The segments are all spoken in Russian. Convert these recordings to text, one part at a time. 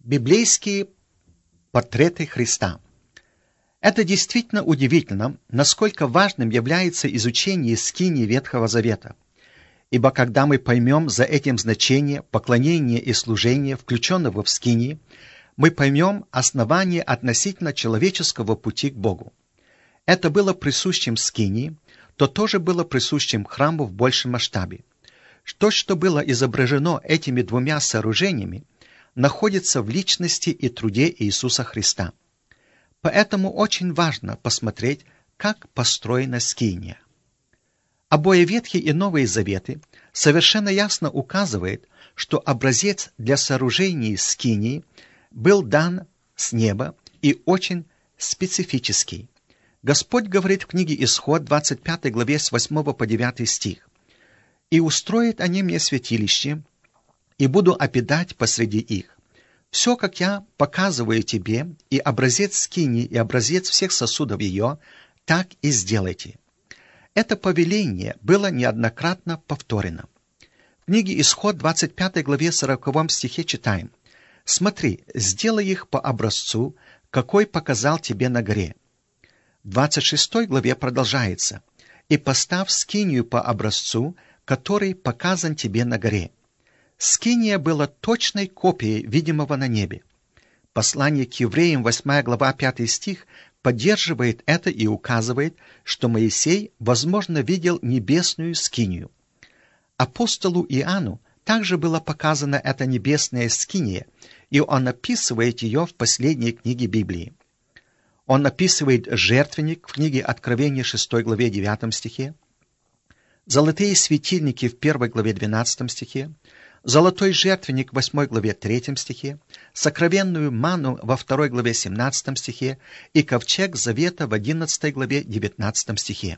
Библейские портреты Христа. Это действительно удивительно, насколько важным является изучение скинии Ветхого Завета. Ибо когда мы поймем за этим значение поклонения и служения, включенного в скинии, мы поймем основание относительно человеческого пути к Богу. Это было присущим скинии, то тоже было присущим храму в большем масштабе. То, что было изображено этими двумя сооружениями, находится в личности и труде Иисуса Христа. Поэтому очень важно посмотреть, как построена скиния. Обои Ветхий и Новые Заветы совершенно ясно указывают, что образец для сооружения скинии был дан с неба и очень специфический. Господь говорит в книге Исход, 25 главе, с 8 по 9 стих. «И устроят они мне святилище, и буду обедать посреди их. Все, как я показываю тебе, и образец скинии, и образец всех сосудов ее, так и сделайте». Это повеление было неоднократно повторено. В книге Исход, 25 главе, 40 стихе читаем: «Смотри, сделай их по образцу, какой показал тебе на горе». В 26 главе продолжается: «И поставь скинию по образцу, который показан тебе на горе». Скиния была точной копией видимого на небе. Послание к евреям, 8 глава, 5 стих, поддерживает это и указывает, что Моисей, возможно, видел небесную скинию. Апостолу Иоанну также была показана эта небесная скиния, и он описывает ее в последней книге Библии. Он описывает жертвенник в книге Откровения, 6 главе, 9 стихе, золотые светильники в 1 главе, 12 стихе, золотой жертвенник в 8 главе 3 стихе, сокровенную ману во 2 главе 17 стихе и ковчег завета в 11 главе 19 стихе.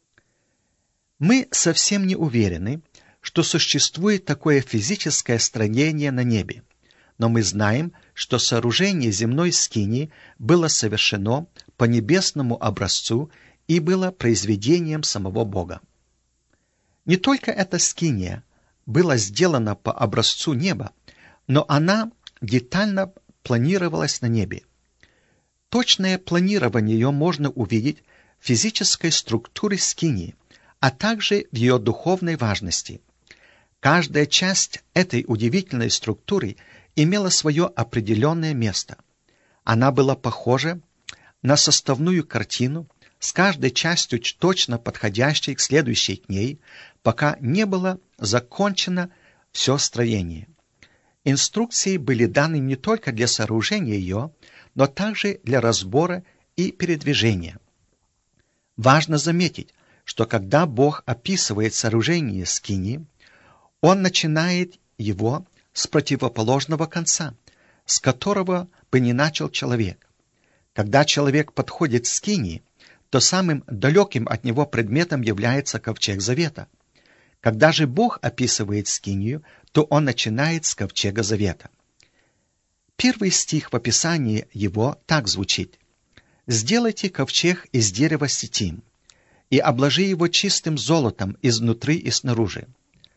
Мы совсем не уверены, что существует такое физическое строение на небе, но мы знаем, что сооружение земной скинии было совершено по небесному образцу и было произведением самого Бога. Не только эта скиния была сделана по образцу неба, но она детально планировалась на небе. Точное планирование ее можно увидеть в физической структуре скинии, а также в ее духовной важности. Каждая часть этой удивительной структуры имела свое определенное место. Она была похожа на составную картину, с каждой частью точно подходящей к следующей к ней, пока не было закончено все строение. Инструкции были даны не только для сооружения ее, но также для разбора и передвижения. Важно заметить, что когда Бог описывает сооружение скинии, Он начинает его с противоположного конца, с которого бы ни начал человек. Когда человек подходит к скинии, то самым далеким от него предметом является ковчег завета. Когда же Бог описывает скинию, то Он начинает с ковчега завета. Первый стих в описании его так звучит: «Сделайте ковчег из дерева ситим, и обложи его чистым золотом изнутри и снаружи».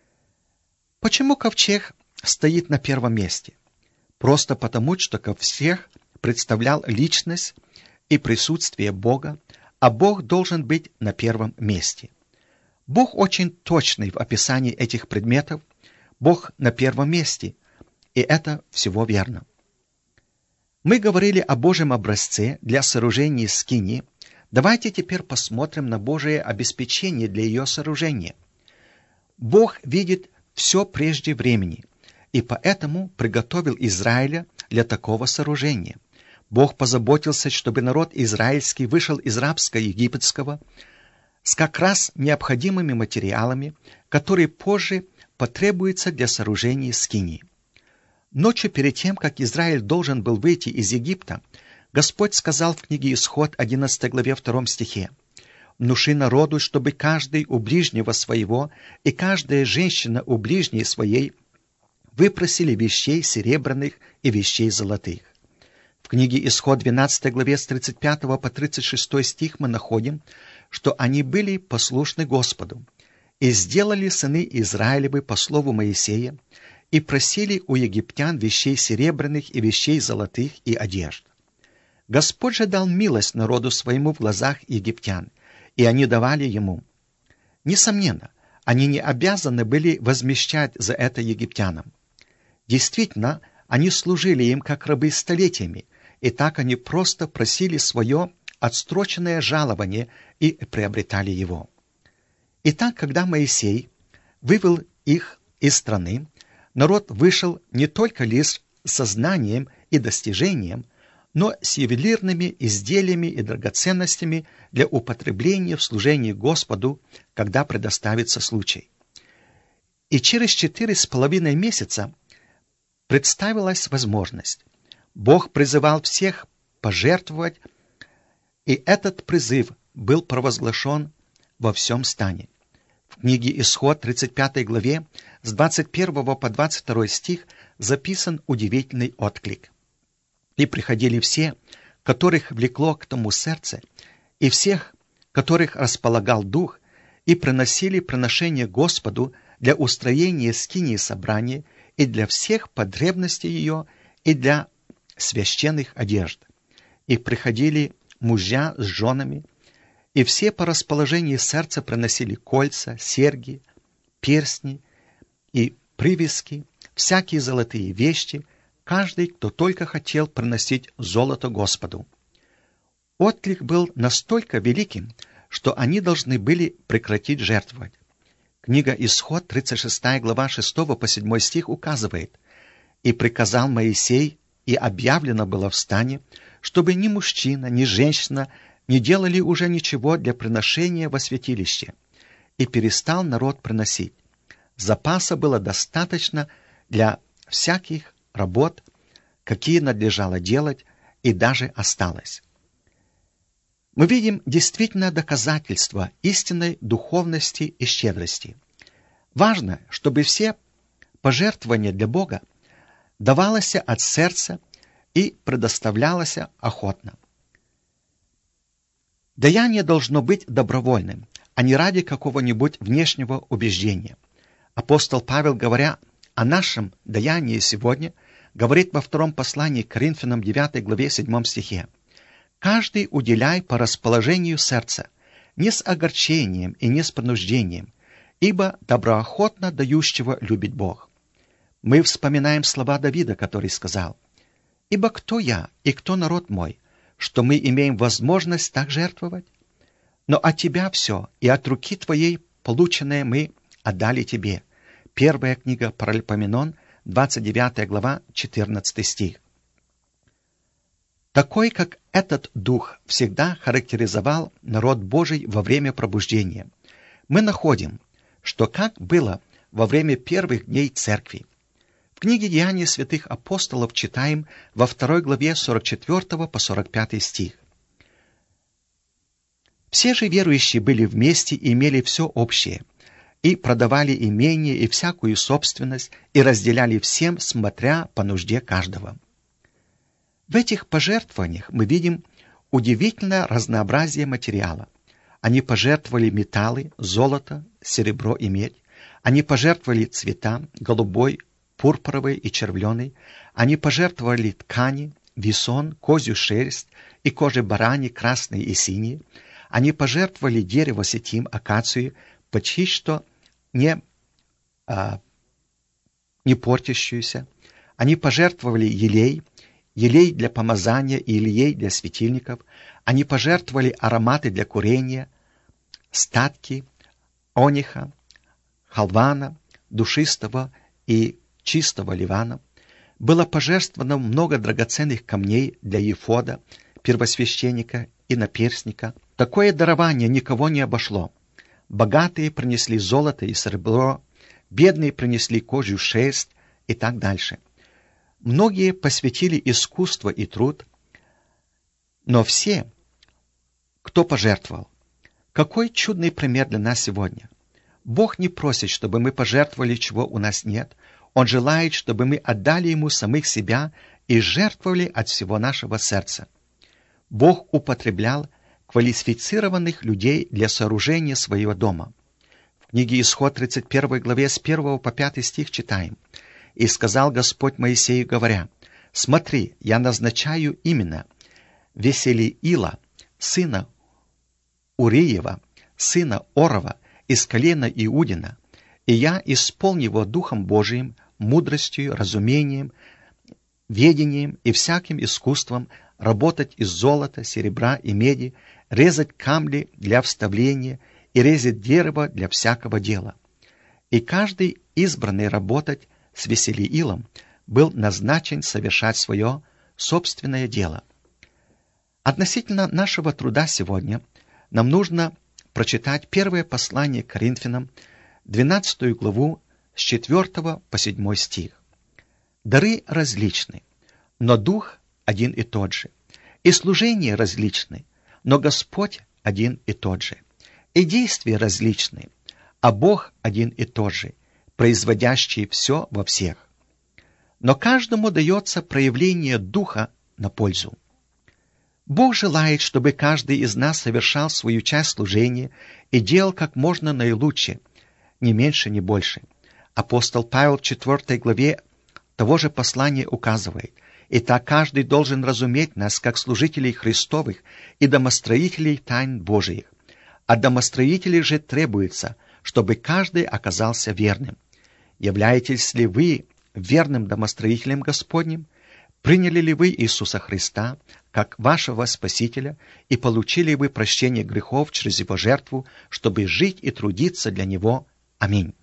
Почему ковчег стоит на первом месте? Просто потому, что ковчег представлял личность и присутствие Бога, а Бог должен быть на первом месте. Бог очень точный в описании этих предметов, Бог на первом месте, и это всего верно. Мы говорили о Божьем образце для сооружения скинии. Давайте теперь посмотрим на Божие обеспечение для ее сооружения. Бог видит все прежде времени, и поэтому приготовил Израиля для такого сооружения. Бог позаботился, чтобы народ израильский вышел из рабства египетского с как раз необходимыми материалами, которые позже потребуются для сооружения скинии. Ночью перед тем, как Израиль должен был выйти из Египта, Господь сказал в книге Исход, 11 главе 2 стихе: «Внуши народу, чтобы каждый у ближнего своего и каждая женщина у ближней своей выпросили вещей серебряных и вещей золотых». В книге Исход, 12 главе, с 35 по 36 стих мы находим, что они были послушны Господу, и сделали сыны Израилевы по слову Моисея, и просили у египтян вещей серебряных и вещей золотых и одежд. Господь же дал милость народу своему в глазах египтян, и они давали ему. Несомненно, они не обязаны были возмещать за это египтянам. Действительно, они служили им как рабы столетиями, и так они просто просили свое отсроченное жалование и приобретали его. Итак, когда Моисей вывел их из страны, народ вышел не только лишь со знанием и достижением, но с ювелирными изделиями и драгоценностями для употребления в служении Господу, когда предоставится случай. И через 4,5 месяца представилась возможность. Бог призывал всех пожертвовать, и этот призыв был провозглашен во всем стане. В книге «Исход» 35 главе с 21 по 22 стих записан удивительный отклик. «И приходили все, которых влекло к тому сердце, и всех, которых располагал дух, и приносили приношение Господу для устроения скинии собрания и для всех потребностей ее, и для священных одежд. И приходили мужья с женами, и все по расположению сердца приносили кольца, серьги, перстни и привески, всякие золотые вещи, каждый, кто только хотел приносить золото Господу. Отклик был настолько великим, что они должны были прекратить жертвовать. Книга «Исход», 36 глава 6 по 7 стих указывает: «И приказал Моисей, и объявлено было в стане, чтобы ни мужчина, ни женщина не делали уже ничего для приношения во святилище, и перестал народ приносить. Запаса было достаточно для всяких работ, какие надлежало делать, и даже осталось». Мы видим действительно доказательство истинной духовности и щедрости. Важно, чтобы все пожертвования для Бога давалось от сердца и предоставлялось охотно. Даяние должно быть добровольным, а не ради какого-нибудь внешнего убеждения. Апостол Павел, говоря о нашем даянии сегодня, говорит во втором послании к Коринфянам 9 главе 7 стихе: «Каждый уделяй по расположению сердца, не с огорчением и не с принуждением, ибо доброохотно дающего любит Бог». Мы вспоминаем слова Давида, который сказал: «Ибо кто я и кто народ мой, что мы имеем возможность так жертвовать? Но от тебя все, и от руки твоей полученное мы отдали тебе». Первая книга Паралипоменон, 29 глава, 14 стих. Такой, как этот дух, всегда характеризовал народ Божий во время пробуждения. Мы находим, что как было во время первых дней церкви. В книге «Деяния святых апостолов» читаем во 2 главе 44 по 45 стих. «Все же верующие были вместе и имели все общее, и продавали имение и всякую собственность, и разделяли всем, смотря по нужде каждого». В этих пожертвованиях мы видим удивительное разнообразие материала. Они пожертвовали металлы, золото, серебро и медь. Они пожертвовали цвета, голубой, пурпуровый и червленый. Они пожертвовали ткани, весон, козью шерсть и кожи барани, красные и синие. Они пожертвовали дерево сетим, акацию, почти что не портящуюся. Они пожертвовали елей для помазания и елей для светильников. Они пожертвовали ароматы для курения, статки, ониха, халвана, душистого и чистого ливана. Было пожертвовано много драгоценных камней для ефода, первосвященника и наперстника. Такое дарование никого не обошло. Богатые принесли золото и серебро, бедные принесли козью шерсть и так дальше. Многие посвятили искусство и труд, но все, кто пожертвовал. Какой чудный пример для нас сегодня. Бог не просит, чтобы мы пожертвовали, чего у нас нет. Он желает, чтобы мы отдали Ему самих себя и жертвовали от всего нашего сердца. Бог употреблял квалифицированных людей для сооружения своего дома. В книге «Исход» 31 главе с 1 по 5 стих читаем: И сказал Господь Моисею, говоря: «Смотри, я назначаю именно Веселиила, сына Уриева, сына Орова, из колена Иудина, и я исполню его Духом Божиим, мудростью, разумением, ведением и всяким искусством работать из золота, серебра и меди, резать камни для вставления и резать дерево для всякого дела». И каждый избранный работать с Веселиилом был назначен совершать свое собственное дело. Относительно нашего труда сегодня нам нужно прочитать первое послание к Коринфянам, 12 главу, с 4 по 7 стих. «Дары различны, но Дух один и тот же, и служения различны, но Господь один и тот же, и действия различны, а Бог один и тот же, производящий все во всех. Но каждому дается проявление Духа на пользу. Бог желает, чтобы каждый из нас совершал свою часть служения и делал как можно наилучше, ни меньше, ни больше. Апостол Павел в 4 главе того же послания указывает: «Итак, каждый должен разуметь нас, как служителей Христовых и домостроителей тайн Божиих. От домостроителей же требуется, чтобы каждый оказался верным. Являетесь ли вы верным домостроителем Господним? Приняли ли вы Иисуса Христа как вашего Спасителя и получили вы прощение грехов через Его жертву, чтобы жить и трудиться для Него? Аминь».